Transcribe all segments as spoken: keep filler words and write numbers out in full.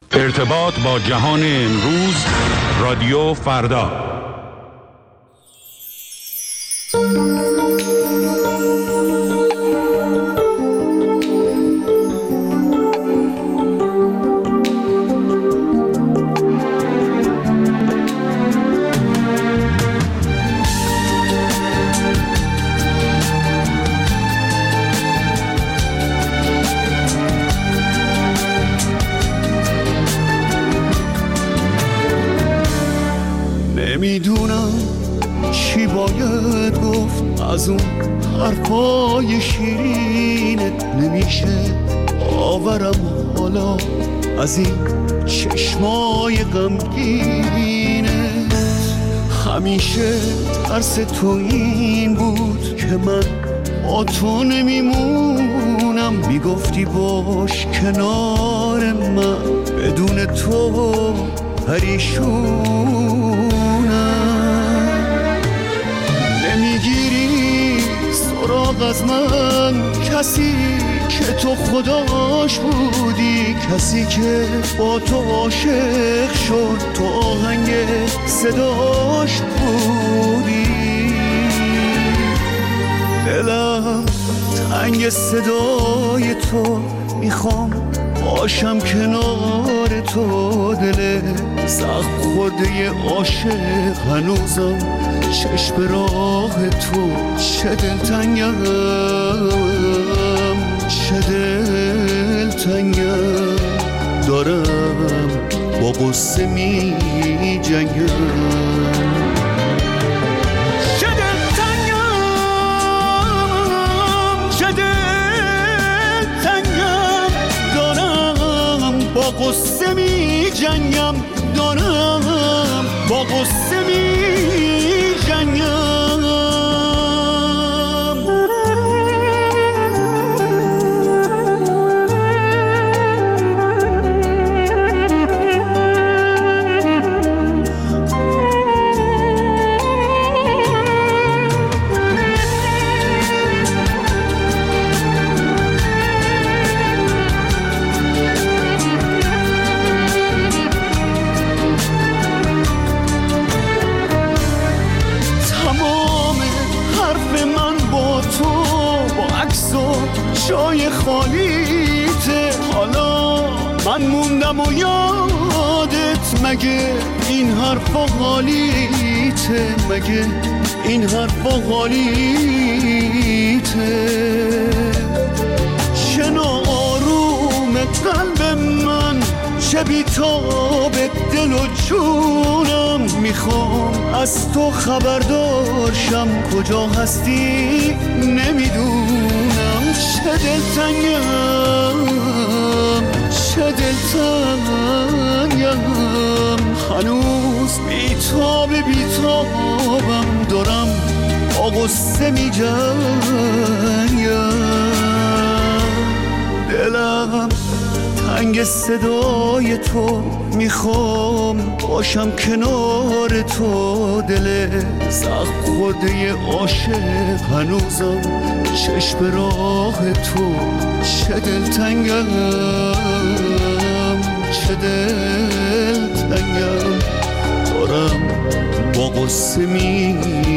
ارتباط با جهان امروز، رادیو فردا. نمیدونم چی باید گفت از اون حرفای شیرینت، نمیشه آورم حالا از این چشمای غمگینت. همیشه ترس تو این بود که من با تو نمیمونم، میگفتی باش کنار من، بدون تو پریشونم. نمیگیری سراغ از من، کسی که تو خداش بودی، کسی که با تو عاشق شد، تو آهنگ صداش بودی. دلم تنگ صدای تو، میخوام باشم کنار تو. دل زخم خورده عاشق هنوزم چشم راه تو. چه دلتنگم، چه دلتنگم، دارم با غصه می جنگم. با غصه می جنگم، دارم با غصه می جنگم. جای خالیته، حالا من موندم و یادت، مگه این حرفا حالیته، مگه این حرفا حالیته. چه ناآروم قلب من، چه بیتاب دل و جونم، میخوام از تو خبردارشم، کجا هستی نمیدونم. چه دلتنگم، چه دلتنگم، هنوز بیتاب بیتابم، دارم با غصه می جنگم. دلم تنگ صدای تو، میخوام باشم کنار تو. دل زخم خورده عاشق هنوزم چشم راه تو. چه دلتنگم، چه دلتنگم، دارم با غصه می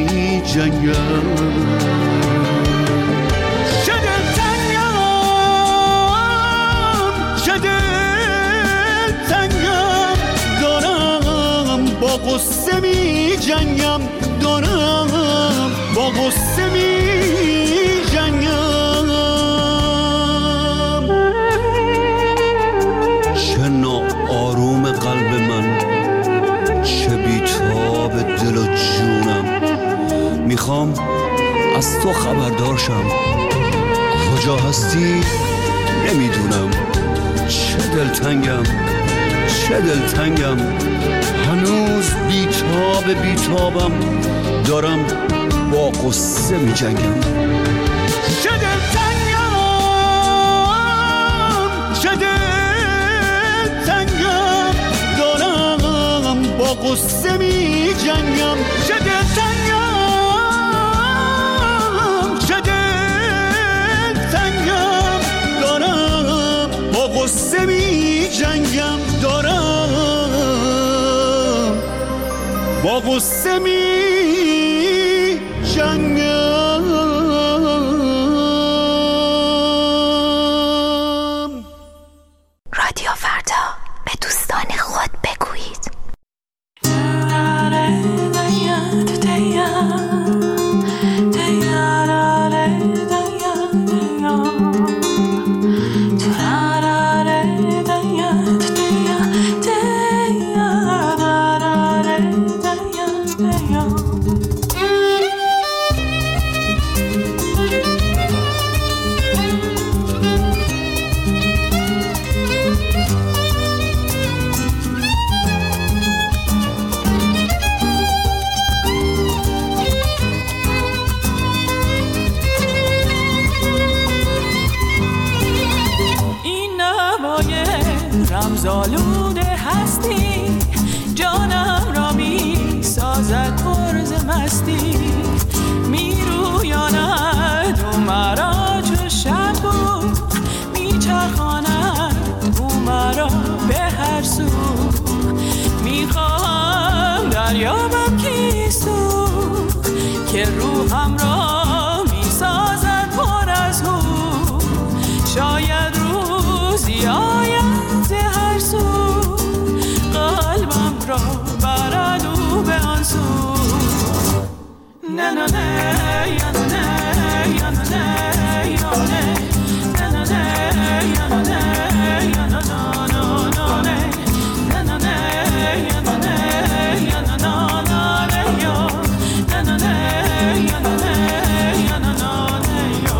جنگم. با غصه می جنگم، دارم با غصه می جنگم. چه ناآروم قلب من، چه بیتاب دل و جونم، میخوام از تو خبردارشم، کجا هستی نمیدونم. چه دلتنگم، چه دلتنگم، هنوز بیتاب بیتابم، دارم با غصه می جنگم. چه دلتنگم، چه دلتنگم، دارم با غصه می جنگم. چه دلتنگم، چه دلتنگم، دارم با غصه می می جنگم دارم با غصه می جنگم. رادیو فردا، به دوستان خود بگویید. رمزآلوده هستی، جانم را می سازد پرز مستی، می رویاند او مرا چو شب بود، می چرخاند او مرا به هر سو، می خواهم دریابم کیست او که روحم را می سازد پر از هو، شاید روزی آید هر سو، قلبم را برد او به آن سو. نه نه نه یا نه نه یا نه نه یا نه نه نه یا نه نه یا نه نه نه نه نه نه یا نه نه یا نه نه نه یا نه نه نه یا نه نه یا نه نه یا.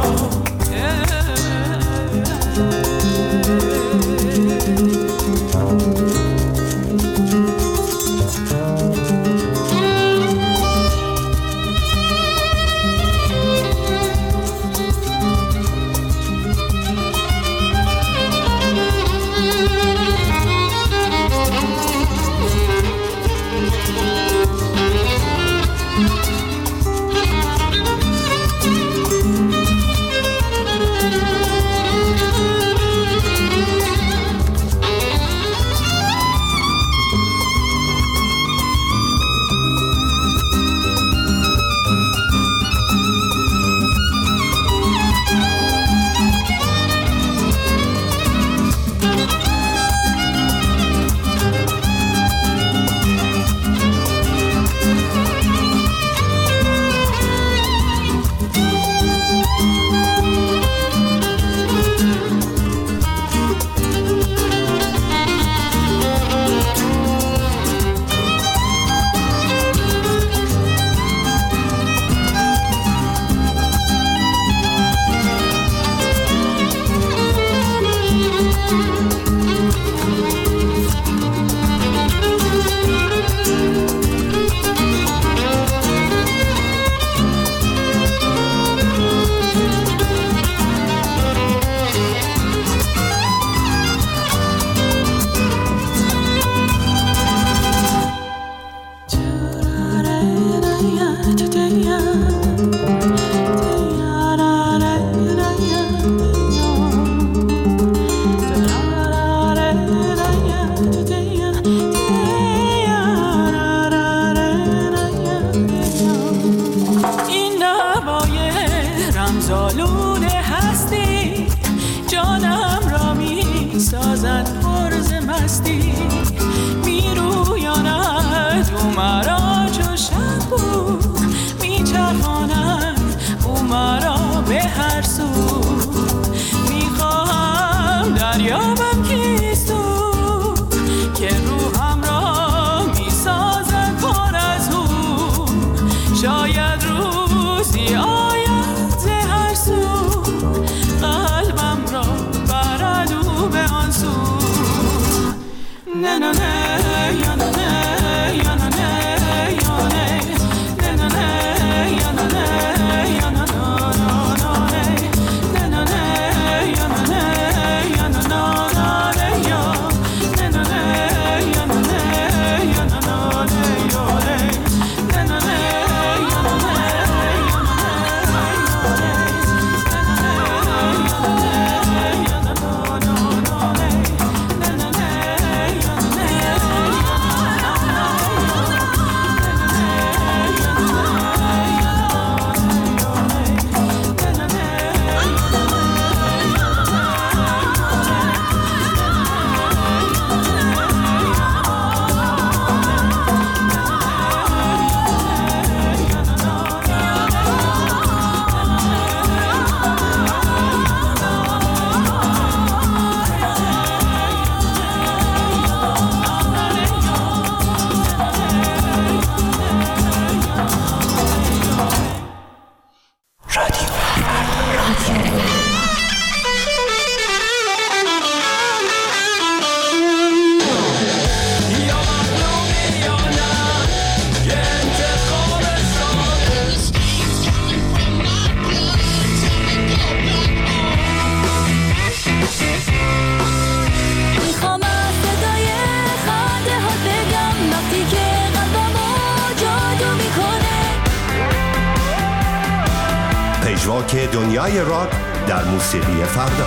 چاک دنیای راک در موسیقی فردا.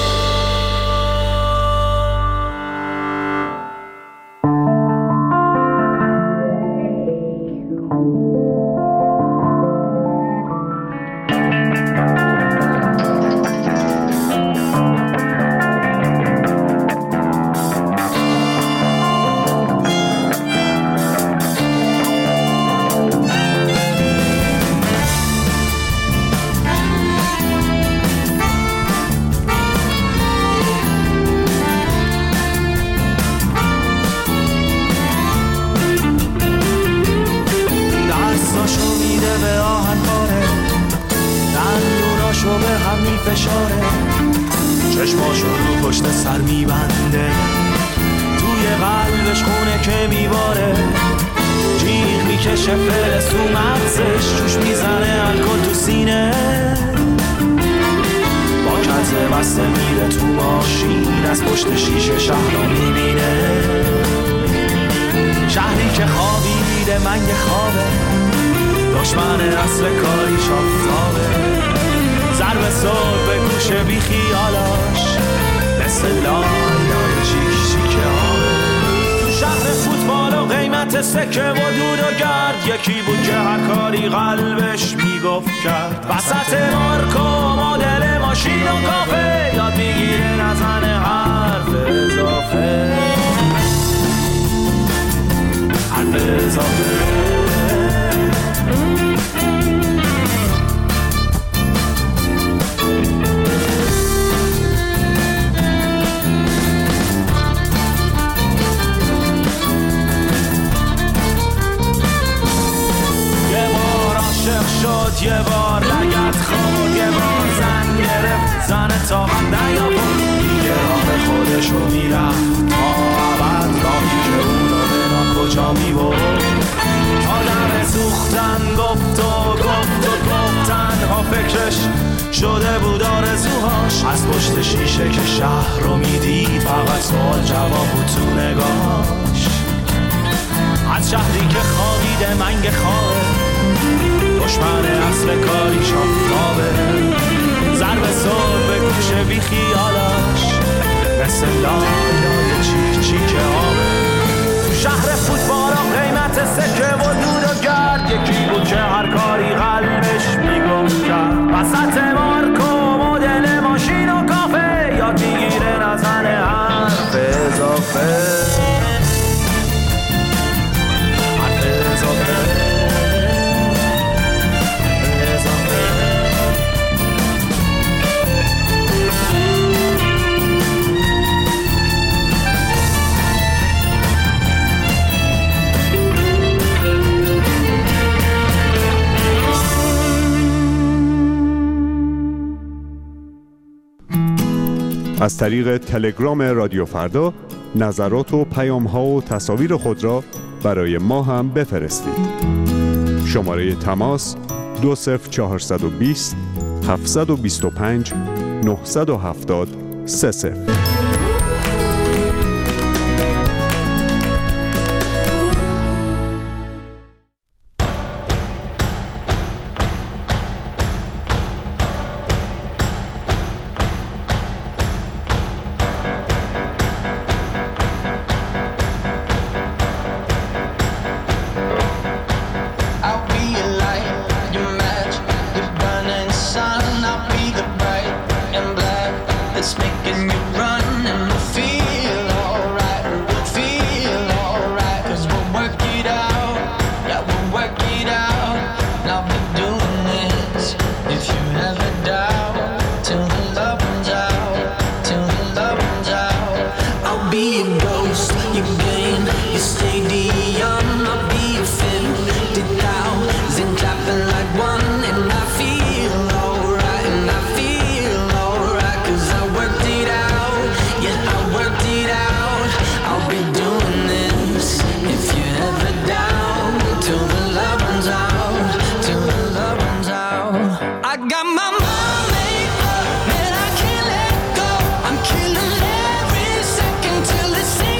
چشماشو رو پشت سر میبنده، توی قلبش خونه که میباره، جیغ میکشه فرس تو مغزش، جوش میزنه الکل تو سینه، با کته بسته میره تو ماشین، از پشت شیشه شهر رو میبینه، شهری که خوابیده منگ خوابه، دشمن اصل کاریش آفتابه، ضرب صبح به گوشه بی خیالاش، مثل لالای چیک چیک آبه. تو شهر فوتبال و قیمت سکه و دود و گرد، یکی بود که هر کاری قلبش میگفت کرد، وسط مارکو مدل ماشین و کافه، یاد میگیره نزنه حرف اضافه، حرف اضافه. شد یه بار لگت خورد، یه بار زن گرفت زن طاقت نیاورد، دیگه راه خودشو میرفت تا عبد، راهی که اونو به کجا میبرد، آدم سوختن گفت و گفت و گفت، تنها فکرش شده بود آرزوهاش، از پشت شیشه که شهر رو میدید، فقط سوال جواب بود تو نگاهش، از شهری که خوابیده منگ خوابه، دشمن اصل کاریش آفتابه، ضرب صبح به گوشه بی خیالاش، مثل لالای چیک چیک آبه. تو شهر فوتبال و قیمت سکه و دود و گرد، یکی بود که هر کاری قلبش میگفت کرد، وسط مارکو مدل ماشین و کافه، یاد میگیره نزنه حرف اضافه، حرف اضافه. از طریق تلگرام رادیو فردا نظرات و پیام‌ها و تصاویر خود را برای ما هم بفرستید. شماره تماس دو صفر چهارصد و بیست هفتصد و بیست و پنج نهصد و هفتاد سه صفر. Till the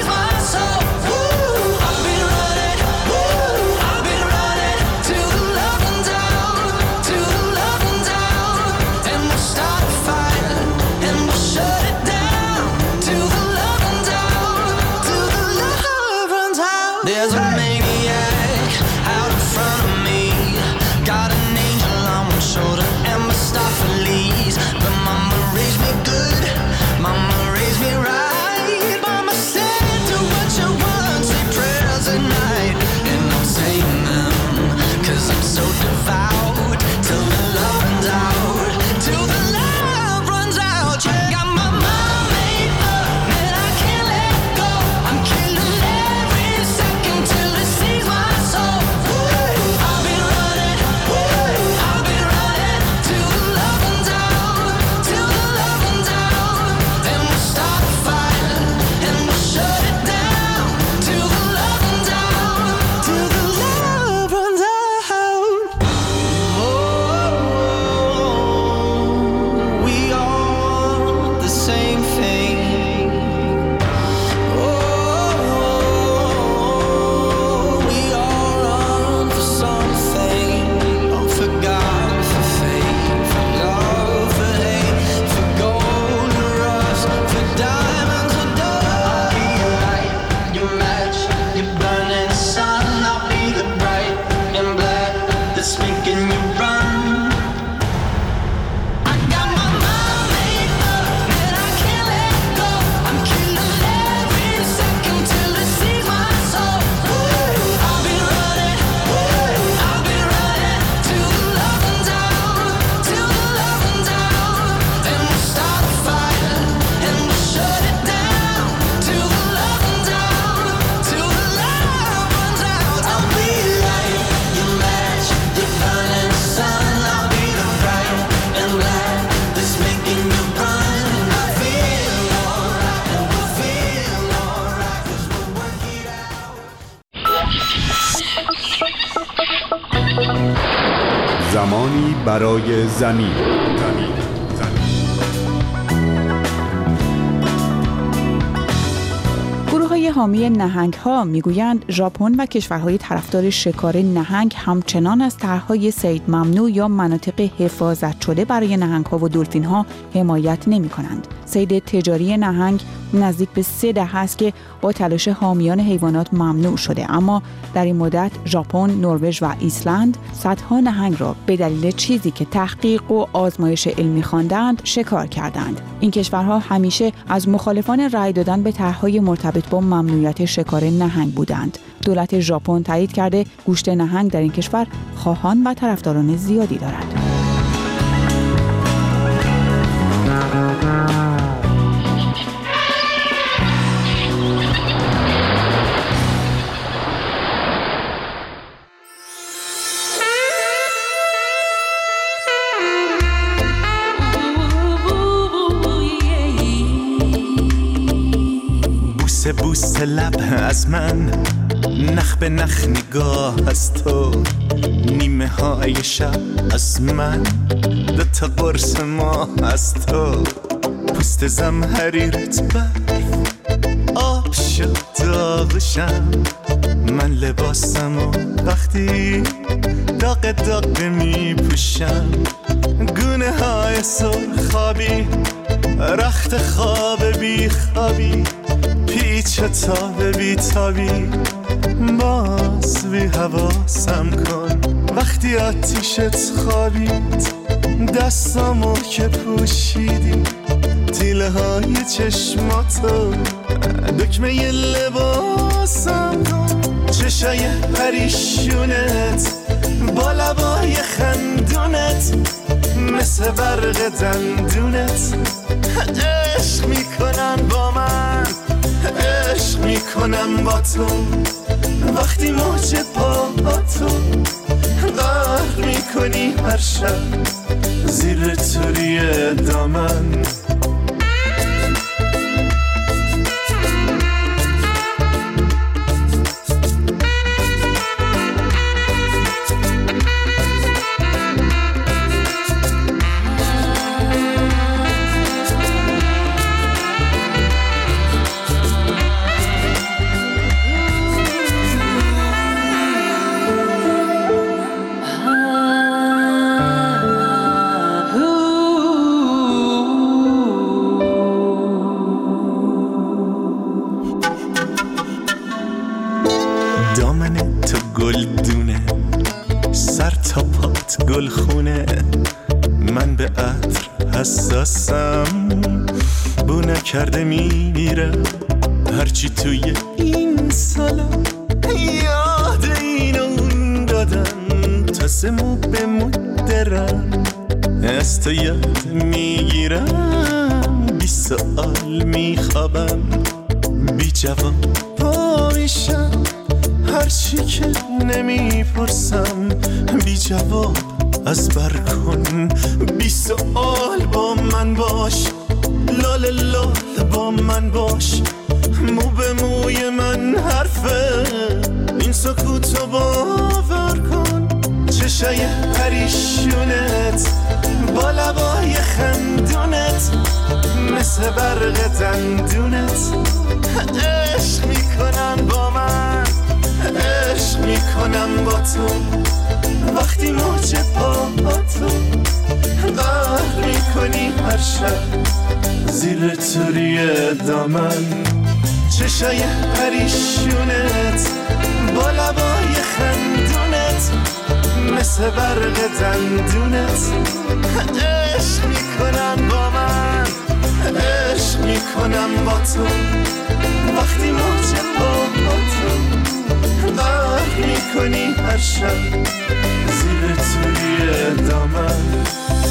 زمانی برای زمین. گروه‌های حامی نهنگ‌ها می‌گویند ژاپن و کشورهای طرفدار شکار نهنگ همچنان از طرح‌های صید ممنوع یا مناطق حفاظت شده برای نهنگ‌ها و دلفین‌ها حمایت نمی‌کنند. صید تجاری نهنگ نزدیک به سه دهه است که با تلاش حامیان حیوانات ممنوع شده، اما در این مدت ژاپن، نروژ و ایسلند صدها نهنگ را به دلیل چیزی که تحقیق و آزمایش علمی خواندند شکار کردند. این کشورها همیشه از مخالفان رأی دادن به طرح‌های مرتبط با ممنوعیت شکار نهنگ بودند. دولت ژاپن تایید کرده گوشت نهنگ در این کشور خواهان و طرفداران زیادی دارد. بوسه بوسه لب از من، نخ به نخ نگاه از تو، نیمه های شب از من، دو تا قرص ماه از تو، پوست زمهریرت برف آب شد داغشم، من لباسم و وقتی داغ داغ می پوشم، گونه های سرخابی رخت خواب بی خوابی، پیچ تاب بی تابی، باز بی حواسم کن وقتی آتیشت خوابید، دستامو که پوشیدی تیله های چشماتو، دکمه ی لباسم کن، چشای پریشونت با لبای خندونت مثل برق دندونت، عشق میکنن با من، عشق میکنم با تو، وقتی موج پاهاتو غرق میکنی هر شب زیر توری دامن. دامن تو گلدونه، سر تا پات گلخونه، من به عطر حساسم، بو نکرده میمیرم، هرچی توی این سالا یاد این و اون دادم، تا سمو به مدرم از تو یاد میگیرم، بی سؤال میخوابم، بی جواب پا میشم، هرچی که نمیپرسم بی جواب از بر کن، بی سؤال با من باش، لال لال با من باش، مو به موی من حرفه، این سکوتو باور کن، چشای پریشونت با لبای خندونت مثل برق دندونت، عشق میکنن با من، عشق میکنم با تو، وقتی موج پاهاتو غرق میکنی هر شب زیر توری دامن، چشای پریشونت با لبای خندونت مثل برق دندونت، عشق میکنم با من، عشق میکنم با تو، وقتی موج پاهاتو غرق میکنی هر شب زیر توی دامن.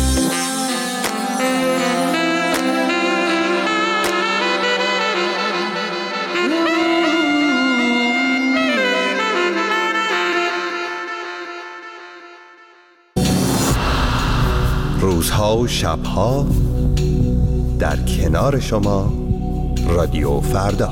روزها و شبها در کنار شما رادیو فردا.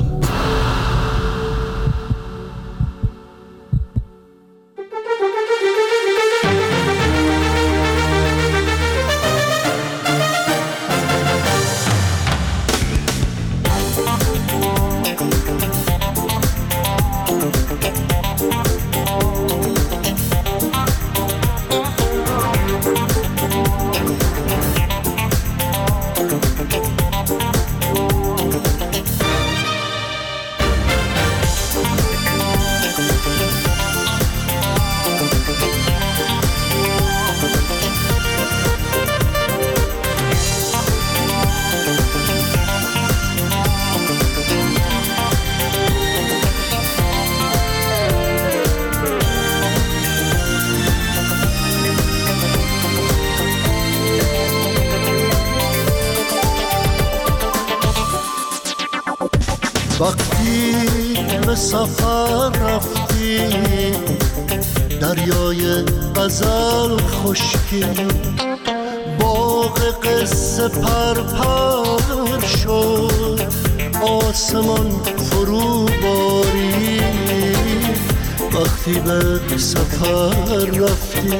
وقتی به سفر رفتی دریای غزل خشکی باغ قصه پرپر شد آسمان فرو باری وقتی به سفر رفتی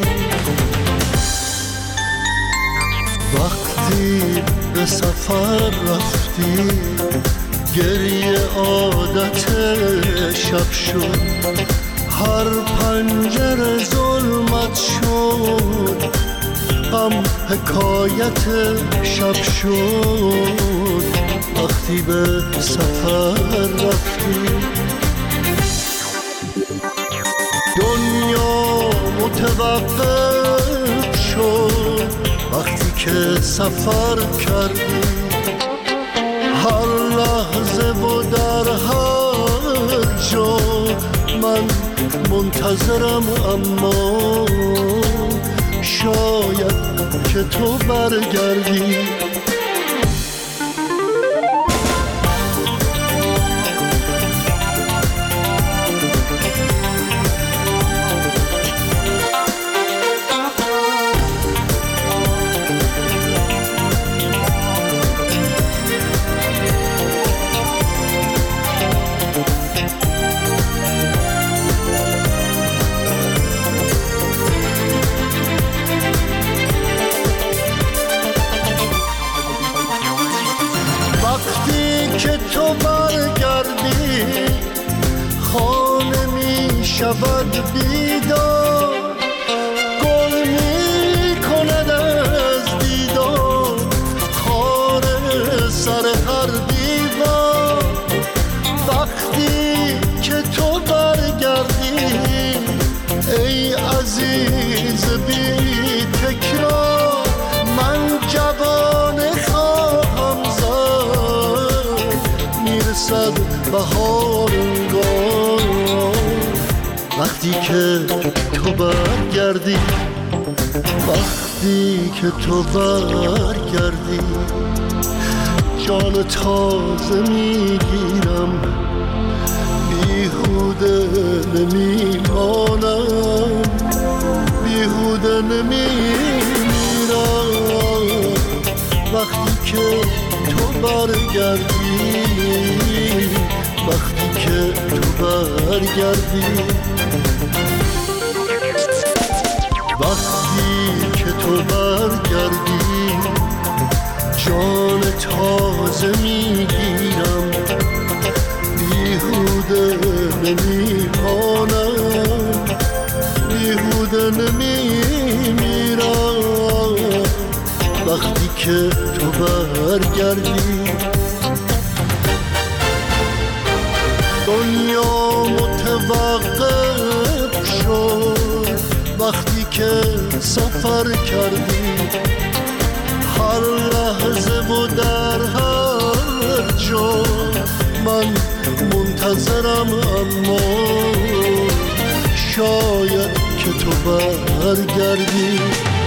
وقتی به سفر رفتی گریه عادت شب شد هر پنجره ظلمت شد غم حکایت شب شد وقتی به سفر رفتی دنیا متوقف شد وقتی که سفر کردی هر لحظه و در هر جا من منتظرم اما شاید که تو برگردی شود بیدار گل می کند از دیدار خار سر هر دیوار وقتی که تو برگردی ای عزیز بی تکرار من جوانه خواهم زد میرسد بهار انگار وقتی که تو برگردی وقتی که تو برگردی جان تازه میگیرم بیهوده نمیمانم بیهوده نمیمیرم وقتی که تو برگردی وقتی که تو برگردی وقتی که تو برگردی جان تازه میگیرم بیهوده نمیمانم بیهوده نمیمیرم وقتی که تو برگردی دنیا متوقف شد وقتی که سفر کردی هر لحظه و در هر جا من منتظرم اما شاید که تو برگردی